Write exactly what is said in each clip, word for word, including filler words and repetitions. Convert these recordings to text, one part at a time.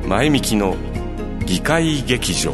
前みきの議会劇場。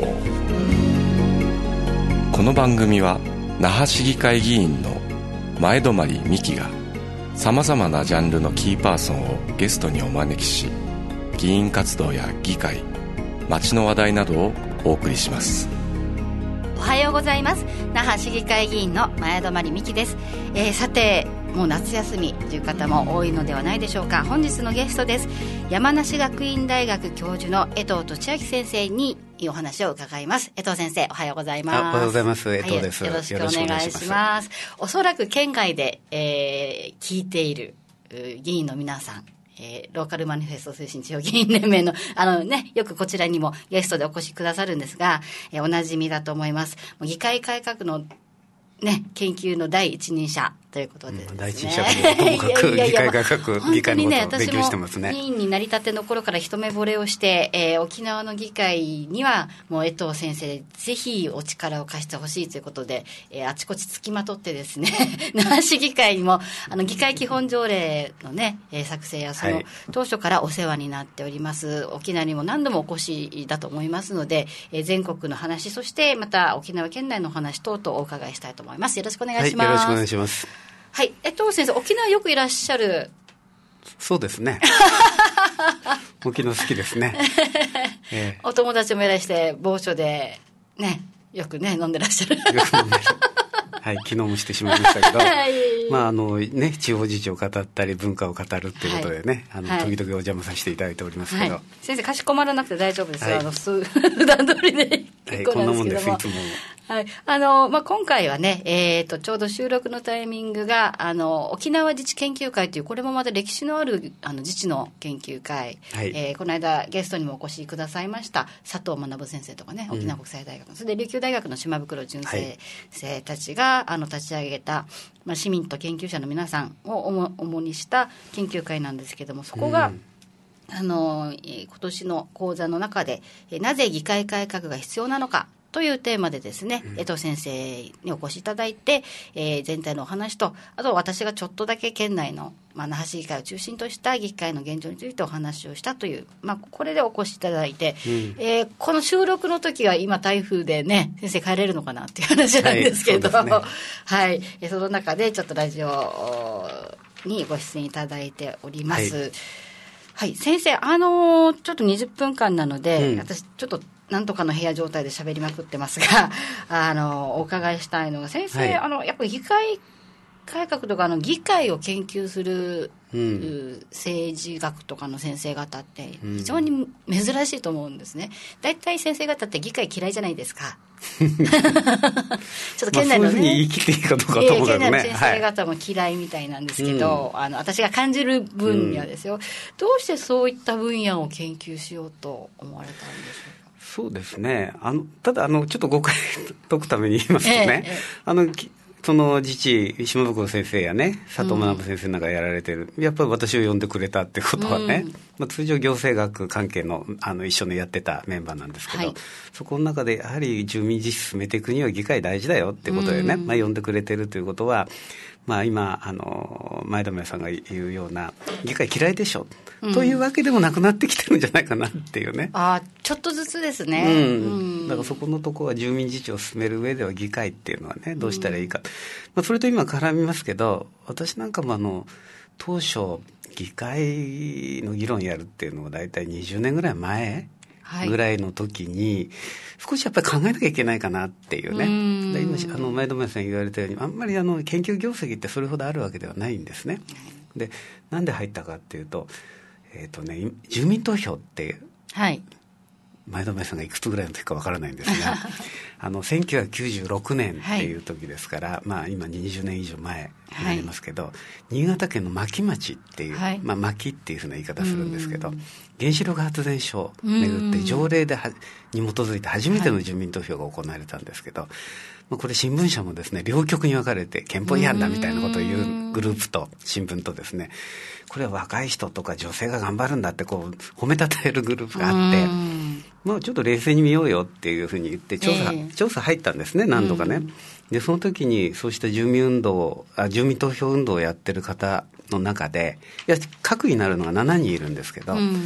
この番組は那覇市議会議員の前泊美樹がさまざまなジャンルのキーパーソンをゲストにお招きし、議員活動や議会、街の話題などをお送りします。 おはようございます。那覇市議会議員の前泊美樹です。えー、さてもう夏休みという方も多いのではないでしょうか。本日のゲストです。山梨学院大学教授の江藤俊明先生にお話を伺います。江藤先生、おはようございます。 おはようございます。江藤です。 はい、よろしくお願いします。おそらく県外で、えー、聞いている議員の皆さん、えー、ローカルマニフェスト推進地方議員連盟のあのね、よくこちらにもゲストでお越しくださるんですが、えー、おなじみだと思います。議会改革のね、研究の第一人者ということでですね、 第一人者ともかく議会改革、議会のことを勉強してますね。 議員になりたての頃から一目惚れをして、えー、沖縄の議会にはもう江藤先生ぜひお力を貸してほしいということで、えー、あちこちつきまとってですね那覇市議会にもあの議会基本条例のね、えー、作成やその当初からお世話になっております、はい、沖縄にも何度もお越しだと思いますので、えー、全国の話、そしてまた沖縄県内の話等々お伺いしたいと思います。よろしくお願いします。 はい、よろしくお願いします。 はい、江藤先生、沖縄よくいらっしゃる。 そうですね沖縄好きですね、 えー、お友達もいらして某所でね、よくね飲んでらっしゃる。よく飲んでるはい、昨日もしてしまいましたけど、はい、まああのね、地方事情を語ったり文化を語るっていうことでね、はい、あの、はい、時々お邪魔させていただいておりますけど、はい、 先生かしこまらなくて大丈夫ですよ、はい、あの普段通りで結構なんですけども、はい、こんなもんですいつも。はい、あのまあ、今回はね、えー、とちょうど収録のタイミングがあの沖縄自治研究会という、これもまた歴史のあるあの自治の研究会、はい、えー、この間ゲストにもお越しくださいました佐藤学先生とかね、沖縄国際大学の、うん、それで琉球大学の島袋純正生たちが、はい、あの立ち上げた、まあ、市民と研究者の皆さんを主にした研究会なんですけども、そこが、うんあの今年の講座の中でなぜ議会改革が必要なのかというテーマでですね、うん、江藤先生にお越しいただいて、えー、全体のお話と、あと私がちょっとだけ県内の、まあ、那覇市議会を中心とした議会の現状についてお話をしたという、まあ、これでお越しいただいて、うんえー、この収録の時は今台風でね、先生帰れるのかなっていう話なんですけど、はい、はい、その中でちょっとラジオにご出演いただいております。はいはい、先生、あのー、ちょっとにじゅっぷんかんなので、うん、私ちょっとなんとかの部屋状態で喋りまくってますがあのー、お伺いしたいのが先生、はい、あのやっぱり議会改革とかあの議会を研究する、うん、政治学とかの先生方って非常に珍しいと思うんですね。だいたい先生方って議会嫌いじゃないですかちょっと県内のね、まあ、そういうふうに言い切っていいかどうかと思うけどね、県内の先生方も嫌いみたいなんですけど、はい、あの私が感じる分野ですよ、うん、どうしてそういった分野を研究しようと思われたんでしょうか。 そうですね、あのただあのちょっと誤解解くために言いますとね、ええええ、あのその自治島袋先生やね、佐藤学先生なんかやられてる、うん、やっぱり私を呼んでくれたってことはね、うんまあ、通常行政学関係 の, あの一緒にやってたメンバーなんですけど、はい、そこの中でやはり住民自治進めていくには議会大事だよってことでね、うんまあ、呼んでくれてるということは、まあ、今あの前田さんが言うような議会嫌いでしょ、うん、というわけでもなくなってきてるんじゃないかなっていうね。 あちょっとずつですね、 うんうん、だからそこのところは住民自治を進める上では議会っていうのはねどうしたらいいか、うんまあ、それと今絡みますけど、私なんかもあの当初議会の議論やるっていうのはだいたいにじゅうねんぐらい前ぐらいの時に少しやっぱり考えなきゃいけないかなっていうね。うで今あの前田さん言われたようにあんまりあの研究業績ってそれほどあるわけではないんですね。でなんで入ったかっていうと、えーとね、住民投票って、はい、前田さんがいくつぐらいの時かわからないんですがあのせんきゅうひゃくきゅうじゅうろくねんっていう時ですから、はいまあ、今にじゅうねん以上前になりますけど、はい、新潟県の牧町っていう、はいまあ、牧っていうふうな言い方するんですけど、原子力発電所をめぐって条例ではに基づいて初めての住民投票が行われたんですけど、はいまあ、これ新聞社もですね両極に分かれて憲法違反だみたいなことを言うグループと新聞とですね、これは若い人とか女性が頑張るんだってこう褒めたたえるグループがあって、まあ、ちょっと冷静に見ようよっていうふうに言って調査、えー、調査入ったんですね何度かね。でその時にそうした住民運動あ住民投票運動をやってる方の中でいや核になるのがしちにんいるんですけど、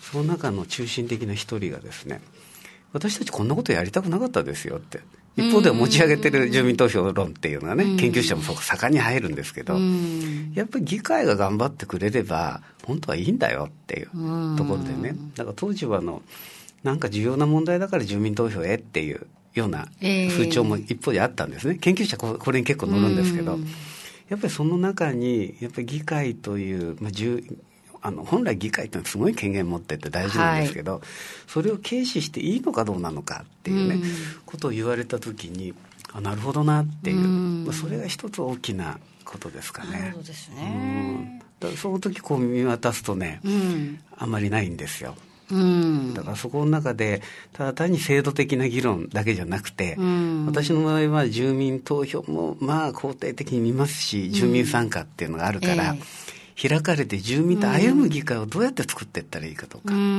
その中の中心的な一人がですね、私たちこんなことやりたくなかったですよって、一方では持ち上げてる住民投票論っていうのがね、研究者もそこ盛んに入るんですけど、やっぱり議会が頑張ってくれれば本当はいいんだよっていうところでね、だから当時はあのなんか重要な問題だから住民投票へっていうような風潮も一方であったんですね。研究者これに結構乗るんですけど、やっぱりその中にやっぱり議会という、まあ、あの本来議会というのはすごい権限持ってて大事なんですけど、はい、それを軽視していいのかどうなのかっていうね、うん、ことを言われた時に、あ、なるほどなっていう、うん、まあ、それが一つ大きなことですかね。 そうですね、 うん、だからその時こう見渡すとね、うん、あまりないんですよ。 うん、 だからそこの中でただ単に制度的な議論だけじゃなくて、うん、私の場合は住民投票もまあ肯定的に見ますし、住民参加っていうのがあるから、うんえー、開かれて住民と歩む議会をどうやって作っていったらいいかとか、うん、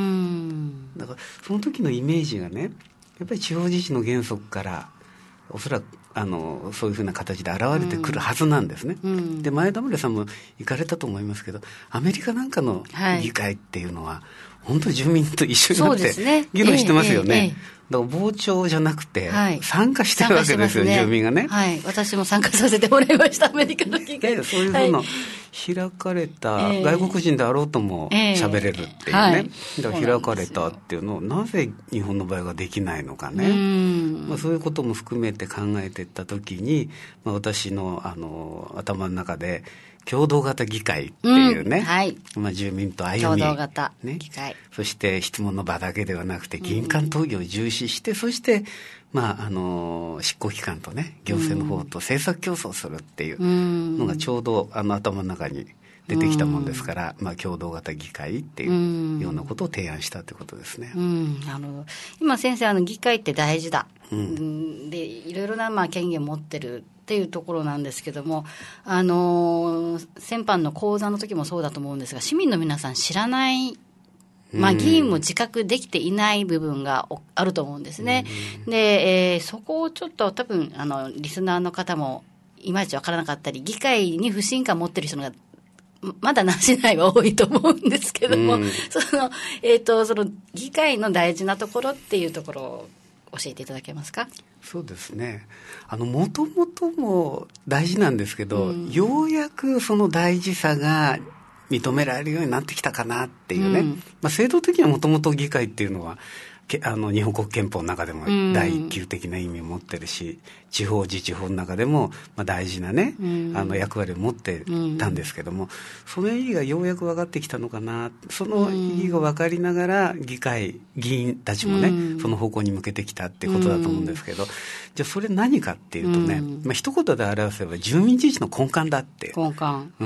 だからその時のイメージがね、やっぱり地方自治の原則からおそらくあのそういうふうな形で現れてくるはずなんですね、うん、で前田村さんも行かれたと思いますけど、アメリカなんかの議会っていうのは、はい、本当に住民と一緒になって議論してますよね。だから傍聴じゃなくて参加してるわけですよ、ね、住民がね。 はい、私も参加させてもらいました、アメリカの議会で。 そういうふうな開かれた、外国人であろうとも喋れるっていうね、えーはい、だから開かれたっていうのをなぜ日本の場合はできないのかね、まあ、そういうことも含めて考えていったときに、まあ、私の、あの頭の中で共同型議会っていうね、うんはい、まあ、住民と歩み、 共同型議会、 ね、そして質問の場だけではなくて議員間討議を重視して、うん、そして、まあ、あの執行機関とね行政の方と政策競争するっていうのがちょうどあの頭の中に出てきたもんですから、うん、まあ、共同型議会っていうようなことを提案したということですね、 うん、あの今先生あの議会って大事だ、うん、でいろいろなまあ権限持ってるっていうところなんですけども、あの先般の講座の時もそうだと思うんですが、市民の皆さん知らない、まあ、議員も自覚できていない部分があると思うんですね。で、えー、そこをちょっと多分あのリスナーの方もいまいちわからなかったり、議会に不信感持ってる人がまだなしないは多いと思うんですけども、うん、その、えーと、その議会の大事なところっていうところを教えていただけますか。 そうですね、あのもともとも大事なんですけど、うん、ようやくその大事さが認められるようになってきたかなっていうね、うん、まあ、制度的にはもともと議会っていうのはあの日本国憲法の中でも第一級的な意味を持ってるし、うん、地方自治法の中でもまあ大事なね、うん、あの役割を持ってたんですけども、うん、その意義がようやく分かってきたのかな、その意義が分かりながら議会議員たちもね、うん、その方向に向けてきたっていうことだと思うんですけど、うん、じゃあそれ何かっていうとね、うん、まあ、一言で表せば住民自治の根幹だって根幹、 うん、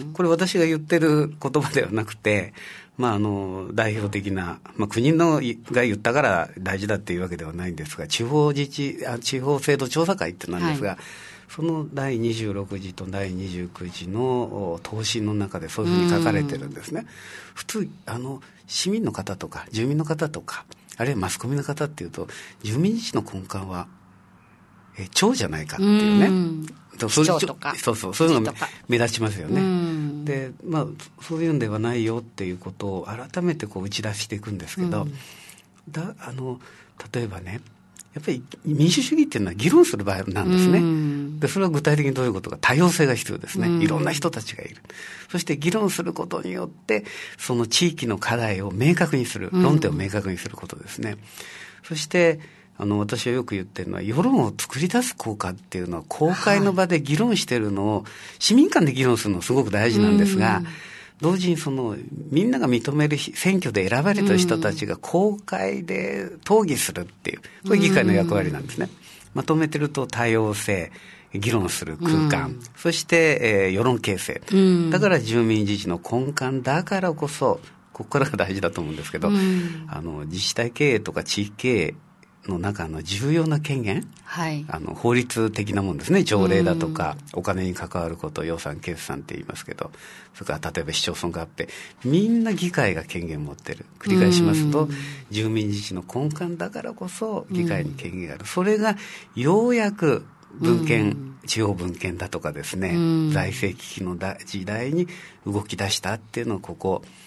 これ私が言ってる言葉ではなくて、まあ、あの代表的な、まあ、国のが言ったから大事だっていうわけではないんですが、地方自治あ地方制度調査会ってなんですが、はい、そのだいにじゅうろくじとだいにじゅうくじの答申の中でそういうふうに書かれてるんですね。普通あの市民の方とか住民の方とかあるいはマスコミの方っていうと、住民自治の根幹はえ町じゃないかっていうね、うん市長とかそうそうそういうのが目立ちますよね、うん、でまあそういうんではないよっていうことを改めてこう打ち出していくんですけど、うん、だあの例えばね、やっぱり民主主義っていうのは議論する場合なんですね、うん、でそれは具体的にどういうことか、多様性が必要ですね、うん、いろんな人たちがいる、そして議論することによってその地域の課題を明確にする、論点を明確にすることですね、うん、そしてあの私はよく言ってるのは、世論を作り出す効果っていうのは公開の場で議論しているのを、はい、市民間で議論するのはすごく大事なんですが、うん、同時にそのみんなが認める選挙で選ばれた人たちが公開で討議するっていう、これ議会の役割なんですね、うん、まとめてると多様性、議論する空間、うん、そして、えー、世論形成、うん、だから住民自治の根幹だからこそ、ここからが大事だと思うんですけど、うん、あの自治体経営とか地域経営の中の重要な権限、はい、あの法律的なもんですね、条例だとか、うん、お金に関わることを予算決算って言いますけど、それから例えば市町村合併、みんな議会が権限を持ってる。繰り返しますと、うん、住民自治の根幹だからこそ議会に権限がある、うん、それがようやく文献、うん、地方分権だとかですね、うん、財政危機の時代に動き出したっていうのをここ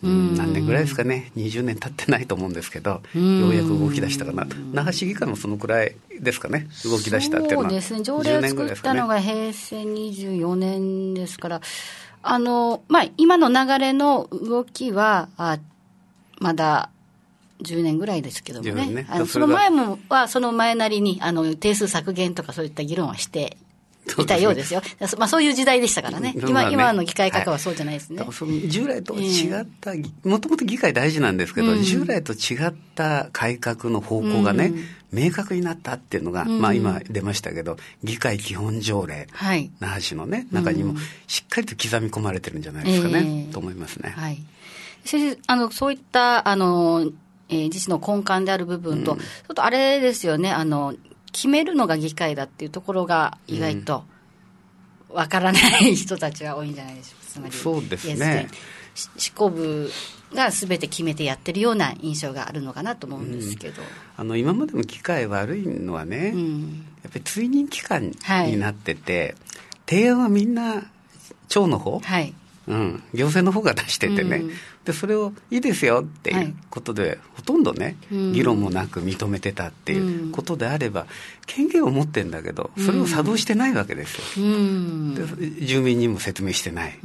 うん、何年ぐらいですかね、にじゅうねん経ってないと思うんですけど、ようやく動き出したかなと。那覇市議会もそのくらいですかね、動き出したっていうのは。 そうですね、条例を作ったのが平成にじゅうよねんですから、あの、まあ、今の流れの動きはあまだじゅうねんぐらいですけどもね、ねあのその前もはその前なりにあの定数削減とかそういった議論はしていたようですよ。そうですね、まあ、そういう時代でしたからね。今、ね、今の議会改革はそうじゃないですね。はい、 その従来と違った、もともと議会大事なんですけど、うん、従来と違った改革の方向がね、うん、明確になったっていうのが、うん、まあ今出ましたけど、議会基本条例、はい、那覇市のね、中にもしっかりと刻み込まれてるんじゃないですかね、えー、と思いますね。 はい。先生、あの、そういった、あの、えー、自治の根幹である部分と、うん、ちょっとあれですよね、あの、決めるのが議会だっていうところが意外とわからない人たちが多いんじゃないでしょうか。つまりそうですね、 執行部が全て決めてやってるような印象があるのかなと思うんですけど、うん、 あの今までの議会悪いのはね、うん、やっぱり追認機関になってて、はい、提案はみんな町の方、はいうん、行政の方が出しててね、うん、でそれをいいですよっていうことで、はい、ほとんどね、うん、議論もなく認めてたっていうことであれば、権限を持ってるんだけどそれを作動してないわけですよ、うん、で住民にも説明してない、うん、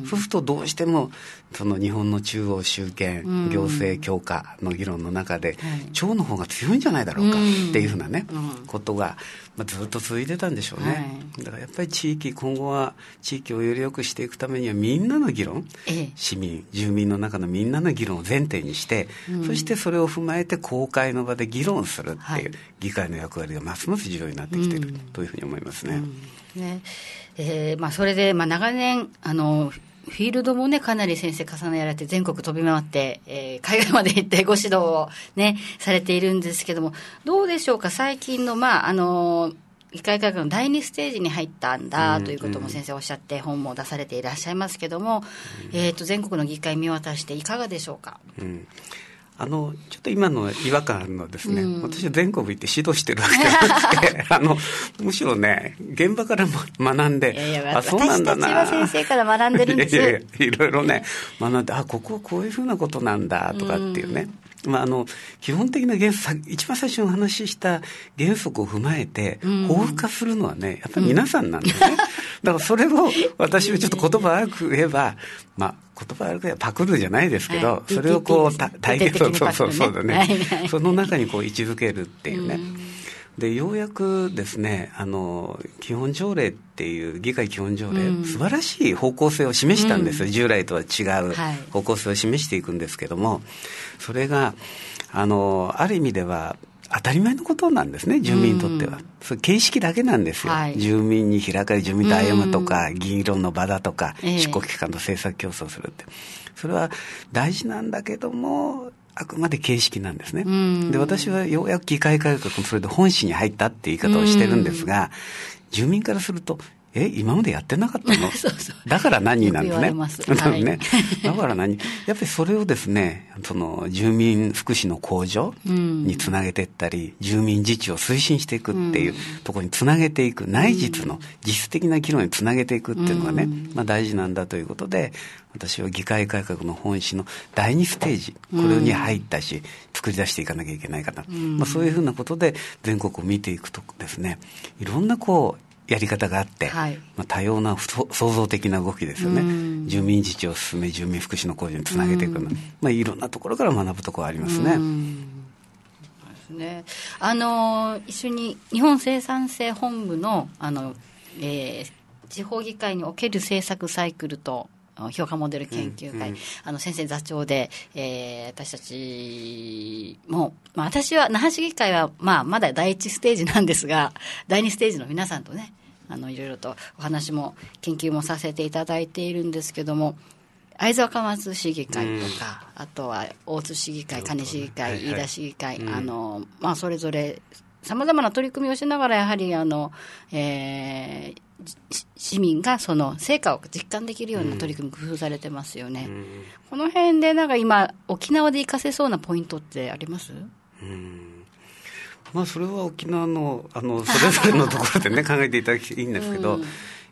そうするとどうしてもその日本の中央集権、うん、行政強化の議論の中で、はい、町の方が強いんじゃないだろうかっていうふうなね、うん、ことが、まあ、ずっと続いてたんでしょうね、はい、だからやっぱり地域今後は地域をより良くしていくためにはみんなの議論、ええ、市民住民の中のみんなの議論を前提にして、うん、そしてそれを踏まえて公開の場で議論するっていう、はい、議会の役割がますます重要になってきている、うん、というふうに思いますね。 うんねえーまあ、それで、まあ、長年あのフィールドもねかなり先生重ねられて全国飛び回って、えー、海外まで行ってご指導をねされているんですけども、どうでしょうか、最近のまああの議会改革のだいにステージに入ったんだということも先生おっしゃって本も出されていらっしゃいますけども、うんえー、と全国の議会見渡していかがでしょうか。 うんあのちょっと今の違和感あるのはですね、うん、私は全国行って指導してるわけじゃなくてあのむしろね現場から学んで、 いやいやあそうなんだな、私たちは先生から学んでるんです。いやいやいろいろね学んで、あここはこういうふうなことなんだとかっていうね、うんまあ、あの基本的な原則、一番最初にお話しした原則を踏まえて法付化するのはねやっぱり皆さんなんですね、うん、だからそれを私はちょっと言葉悪く言えば、まあ言葉悪く言えばパクるじゃないですけど、はい、それをこう体験そうそうそうそうだね、はいはい、その中にこう位置づけるっていうね、うんでようやくですねあの基本条例っていう議会基本条例、うん、素晴らしい方向性を示したんですよ、うん、従来とは違う方向性を示していくんですけども、はい、それがあのある意味では当たり前のことなんですね、住民にとっては、うん、それ形式だけなんですよ、はい、住民に開かれ住民と歩むとか、うん、議論の場だとか、執行機関と政策競争するって、それは大事なんだけどもあくまで形式なんですね、うん、で私はようやく議会改革もそれで本旨に入ったって言い方をしてるんですが、うん、住民からするとえ今までやってなかったのそうそうだから何なんですね、だからね、はい、だから何やっぱりそれをですねその住民福祉の向上につなげていったり、うん、住民自治を推進していくっていうところにつなげていく、内実の実質的な議論につなげていくっていうのがね、うんまあ、大事なんだということで、私は議会改革の本旨のだいにステージこれに入ったし、うん、作り出していかなきゃいけないかな、うんまあ、そういうふうなことで全国を見ていくとですね、いろんなこうやり方があって、はいまあ、多様な創造的な動きですよね、うん、住民自治を進め住民福祉の向上につなげていく、うんまあ、いろんなところから学ぶところありますね、うんそうですね、あの一緒に日本生産性本部の、あの、えー、地方議会における政策サイクルと評価モデル研究会、うんうん、あの先生座長で、えー、私たちも、まあ、私は那覇市議会は、まあ、まだだいいちステージなんですが、だいにステージの皆さんとねあのいろいろとお話も研究もさせていただいているんですけども、会津若松市議会とか、うん、あとは大津市議会、金市議会、はいはい、飯田市議会、うん、あのまあ、それぞれさまざまな取り組みをしながらやはりあの、えー、市民がその成果を実感できるような取り組み工夫されてますよね、うん、この辺でなんか今沖縄で活かせそうなポイントってあります？ うんまあ、それは沖縄 の, あのそれぞれのところでね考えていただきたいいんですけど、うん、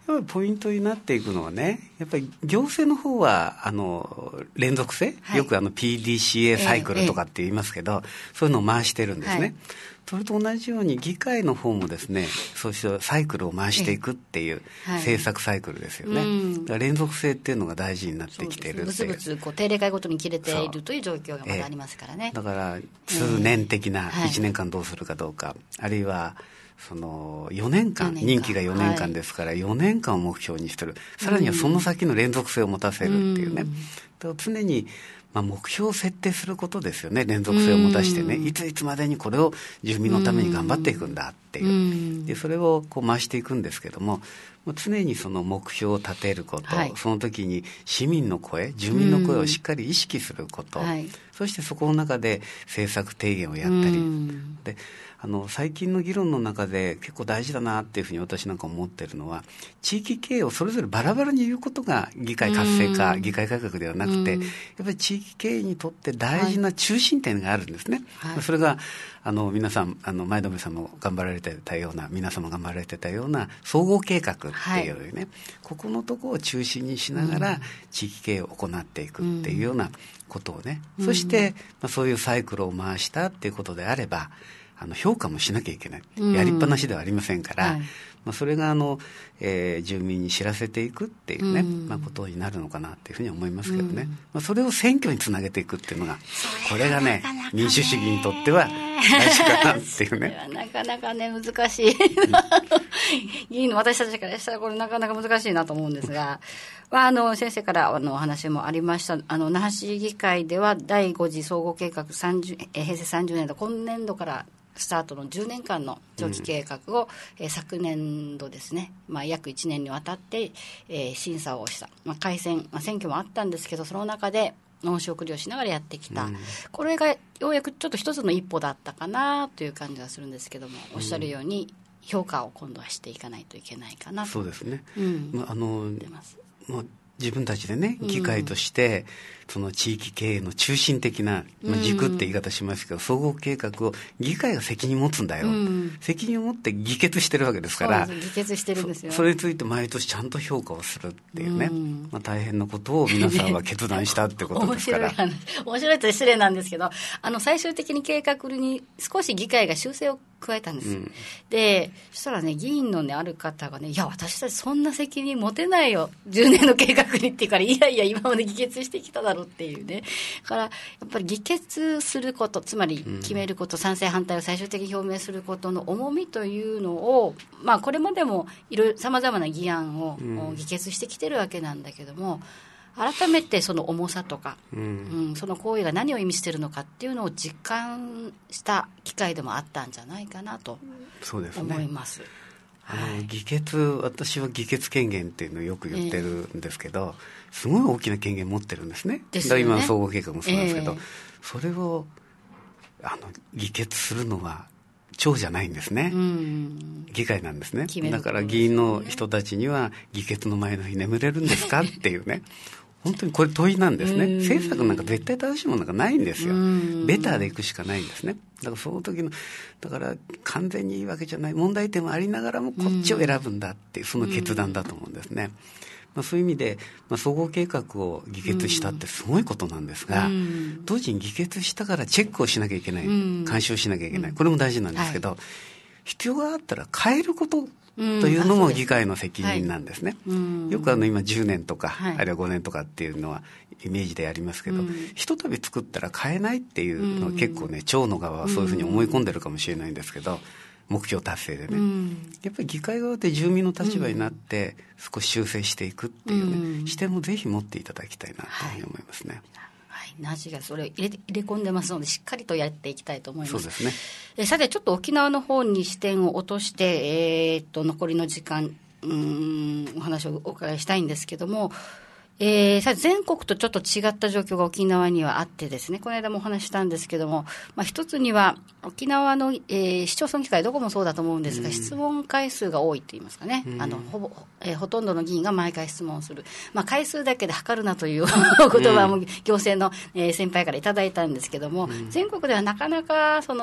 やっぱりポイントになっていくのはね、やっぱり行政の方はあの連続性、はい、よくあの ピーディーシーエー サイクルとかって言いますけど、えーえー、そういうのを回してるんですね、はい、それと同じように議会の方もですね、そうしたサイクルを回していくっていう政策サイクルですよね、はい、だから連続性っていうのが大事になってきているっていう、 ぶつぶつこう定例会ごとに切れているという状況がまだありますからね、 えー、だから通年的ないちねんかんどうするかどうか、はい、あるいはそのよねんかん、任期がよねんかんですから、よねんかんを目標にしてる、さらにはその先の連続性を持たせるっていうね、うん、常にまあ、目標を設定することですよね。連続性を持たしてね、いついつまでにこれを住民のために頑張っていくんだっていう、でそれをこう回していくんですけども、もう常にその目標を立てること、はい、その時に市民の声、住民の声をしっかり意識すること、はい、そしてそこの中で政策提言をやったり、であの最近の議論の中で結構大事だなっていうふうに私なんか思ってるのは、地域経営をそれぞれバラバラに言うことが議会活性化、議会改革ではなくて、やっぱり地域経営にとって大事な中心点があるんですね、はい、それがあの皆さん、あの前留さんも頑張られてたような、皆様頑張られてたような総合計画っていうね、はい、ここのところを中心にしながら地域経営を行っていくっていうようなことをね、そして、まあ、そういうサイクルを回したっていうことであれば、あの評価もしなきゃいけない、やりっぱなしではありませんから、はい、まあ、それがあの、えー、住民に知らせていくっていうね、うん、まあ、ことになるのかなっていうふうに思いますけどね、うん、まあ、それを選挙につなげていくっていうのが、これがね、民主主義にとっては大事かなっていうね。 なかなかね、難しい議員の私たちからしたらこれなかなか難しいなと思うんですが、まあ、あの先生からあのお話もありました、あの那覇市議会ではだいご次総合計画さんじゅう、え平成さんじゅうねんど、今年度からスタートのじゅうねんかんの長期計画を、うん、えー、昨年度ですね、まあ、約いちねんにわたって、えー、審査をした、まあ、改選、まあ、選挙もあったんですけど、その中で申し送りをしながらやってきた、うん、これがようやくちょっと一つの一歩だったかなという感じはするんですけども、おっしゃるように評価を今度はしていかないといけないかなと。 そうですね、 うん、 まあ、あの出ます。まあ自分たちでね、議会としてその地域経営の中心的な、まあ、軸って言い方しますけど、総合計画を議会が責任を持つんだよ、うん、責任を持って議決してるわけですから、 そうです、議決してるんですよ。 そ, それについて毎年ちゃんと評価をするっていうね、うん、まあ、大変なことを皆さんは決断したってことですから面白い話、 面白いと失礼なんですけど、あの最終的に計画に少し議会が修正を加えたんです、うん、でそしたらね、議員の、ね、ある方がね、いや私たちそんな責任持てないよじゅうねんの計画にって言うから、いやいや今まで議決してきただろうっていうね、だからやっぱり議決すること、つまり決めること、うん、賛成反対を最終的に表明することの重みというのを、まあ、これまでもいろいろさまざまな議案を、うん、議決してきてるわけなんだけども、改めてその重さとか、うんうん、その行為が何を意味しているのかっていうのを実感した機会でもあったんじゃないかなと思います。そうですね、 あの、はい、議決、私は議決権限っていうのをよく言ってるんですけど、えー、すごい大きな権限持ってるんですね。ですよね。だから今の総合計画もそうなんですけど、えー、それをあの議決するのは町じゃないんですね、うん、議会なんですね。だから議員の人たちには議決の前の日眠れるんですかっていうね本当にこれ問いなんですね。政策なんか絶対正しいものなんかないんですよ。ベターでいくしかないんですね。だからその時のだから完全にいいわけじゃない、問題点もありながらもこっちを選ぶんだっていう、その決断だと思うんですね。まあ、そういう意味で、まあ、総合計画を議決したってすごいことなんですが、同時に議決したからチェックをしなきゃいけない、監視をしなきゃいけない、これも大事なんですけど、はい、必要があったら変えることというのも議会の責任なんですね、うん、よくあの今じゅうねんとか、はい、あるいはごねんとかっていうのはイメージでやりますけど、うん、ひとたび作ったら変えないっていうのは結構ね、町の側はそういうふうに思い込んでるかもしれないんですけど、目標達成でね、うん、やっぱり議会側で住民の立場になって少し修正していくっていうね、うん、視点もぜひ持っていただきたいなというふうに思いますね。はいはい、ナージがそれを入れ、入れ込んでますので、しっかりとやっていきたいと思います。 そうですね。 えさてちょっと沖縄の方に視点を落として、えー、っと残りの時間うーんお話をお伺いしたいんですけども、えー、さ全国とちょっと違った状況が沖縄にはあってですね、この間もお話したんですけども、まあ、一つには沖縄の、えー、市町村議会どこもそうだと思うんですが、うん、質問回数が多いといいますかね、うん、あの ほぼ、えー、ほとんどの議員が毎回質問する、まあ、回数だけで測るなという言葉も行政の、えー、先輩からいただいたんですけども、うん、全国ではなかなかその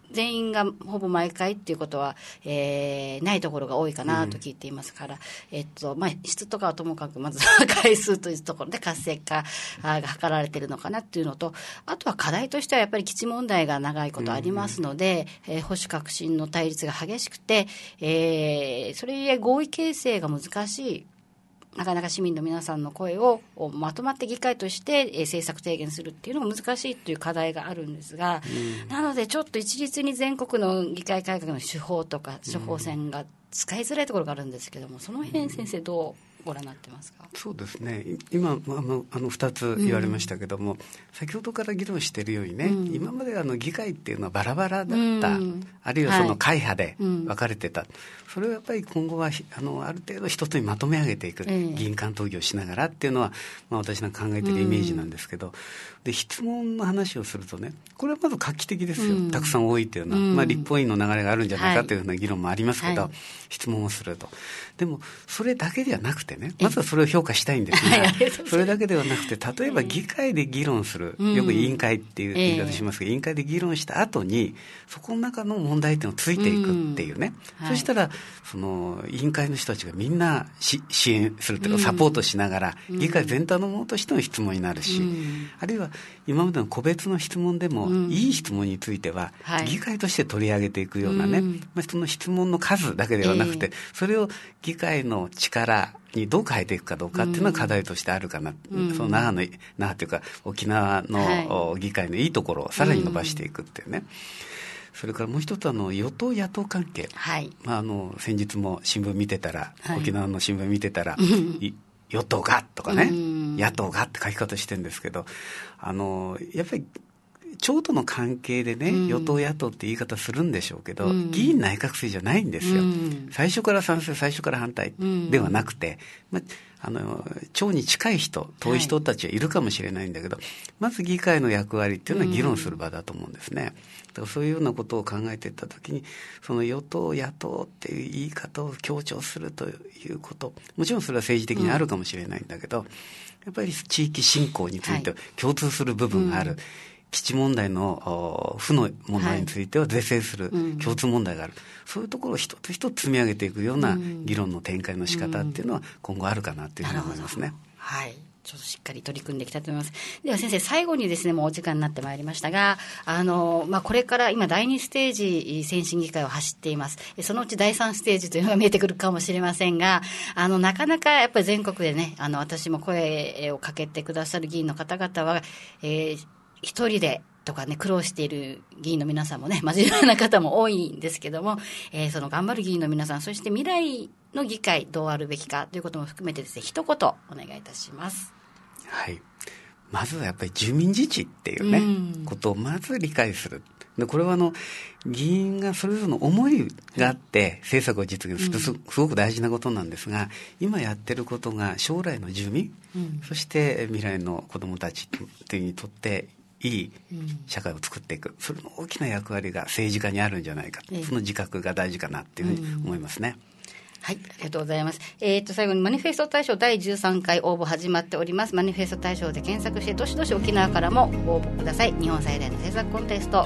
全員がほぼ毎回っていうことは、えー、ないところが多いかなと聞いていますから、うん、えっとまあ、質とかはともかくまずは回数というところで活性化が図られているのかなっていうのと、あとは課題としてはやっぱり基地問題が長いことありますので、うん、えー、保守革新の対立が激しくて、えー、それゆえ合意形成が難しい、なかなか市民の皆さんの声をまとまって議会として政策提言するっていうのが難しいという課題があるんですが、うん、なのでちょっと一律に全国の議会改革の手法とか処方箋が使いづらいところがあるんですけども、その辺先生どうご覧になってますか？ そうですね、今、まあ、あのふたつ言われましたけども、うん、先ほどから議論しているようにね、うん、今まであの議会っていうのはバラバラだった、うん、あるいはその会派で分かれてた、はい、それをやっぱり今後はあのある程度一つにまとめ上げていく、うん、議員間討議をしながらっていうのは、まあ、私の考えているイメージなんですけど、うん、で質問の話をするとね、これはまず画期的ですよ、うん、たくさん多いっていうのは、うん、まあ、立法院の流れがあるんじゃないかというような議論もありますけど、はい、質問をすると。でもそれだけではなくてね、まずはそれを評価したいんですが、それだけではなくて、例えば議会で議論する、よく委員会っていう言い方しますけど、委員会で議論した後にそこの中の問題点をついていくっていうね、うん、そしたらその委員会の人たちがみんなし支援するというかサポートしながら、うん、議会全体のものとしての質問になるし、うん、あるいは今までの個別の質問でも、うん、いい質問については、はい、議会として取り上げていくようなね、うん、まあ、その質問の数だけではなくて、えー、それを議会の力にどう変えていくかどうかっていうのは課題としてあるかな、うん、その那覇の那覇というか沖縄の議会のいいところをさらに伸ばしていくっていうね、うん、それからもう一つあの与党野党関係、はい、まあ、あの先日も新聞見てたら、はい、沖縄の新聞見てたら与党がとかね、うん、野党がって書き方してるんですけど、あのやっぱりちょうどの関係でね、うん、与党野党って言い方するんでしょうけど、うん、議員内閣制じゃないんですよ、うん、最初から賛成最初から反対ではなくて、うん、まあ、あの町に近い人遠い人たちはいるかもしれないんだけど、はい、まず議会の役割っていうのは議論する場だと思うんですね、うん、だからそういうようなことを考えていったときに、その与党野党っていう言い方を強調するということ、もちろんそれは政治的にあるかもしれないんだけど、うん、やっぱり地域振興について共通する部分がある、はい、うん、基地問題の負の問題については是正する共通問題がある、はい、うん、そういうところを一つ一つ積み上げていくような議論の展開の仕方っていうのは今後あるかなというふうに思いますね。 はい、ちょっとしっかり取り組んでいきたいと思います。では先生、最後にですね、もうお時間になってまいりましたが、あの、まあ、これから今だいにステージ先進議会を走っています。そのうちだいさんステージというのが見えてくるかもしれませんが、あのなかなかやっぱり全国でね、あの私も声をかけてくださる議員の方々は、えー一人でとかね、苦労している議員の皆さんもね、真面目な方も多いんですけども、えー、その頑張る議員の皆さん、そして未来の議会どうあるべきかということも含めてですね、一言お願いいたします。 はい、まずはやっぱり住民自治っていうね、うん、ことをまず理解する。でこれはあの議員がそれぞれの思いがあって政策を実現する、うん、すごく大事なことなんですが、今やってることが将来の住民、うん、そして未来の子どもたちというにとっていい社会を作っていく、それの大きな役割が政治家にあるんじゃないか、うん、その自覚が大事かなっていうふうに思いますね。 うん、はい、ありがとうございます。えー、と最後にマニフェスト大賞だいじゅうさんかい応募始まっております。マニフェスト大賞で検索してどしどし沖縄からも応募ください。日本最大の政策コンテスト、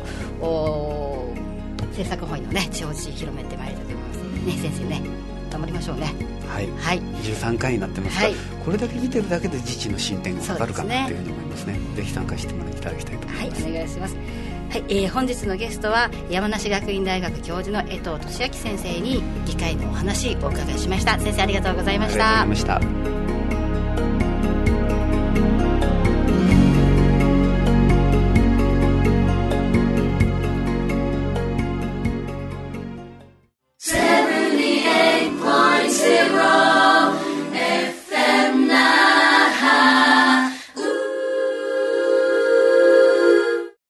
政策本位のね地方自治広めてまいりたいと思いますね。先生ね、頑張りましょうね。 はい、はい、じゅうさんかいになってますから、はい、これだけ見てるだけで自治の進展が分かるかなというふうに思いますね。ぜひ参加してもらいただきたいと思います。 はい、お願いします。はい、えー、本日のゲストは山梨学院大学教授の江藤俊明先生に議会のお話をお伺いしました。先生ありがとうございました。 ありがとうございました。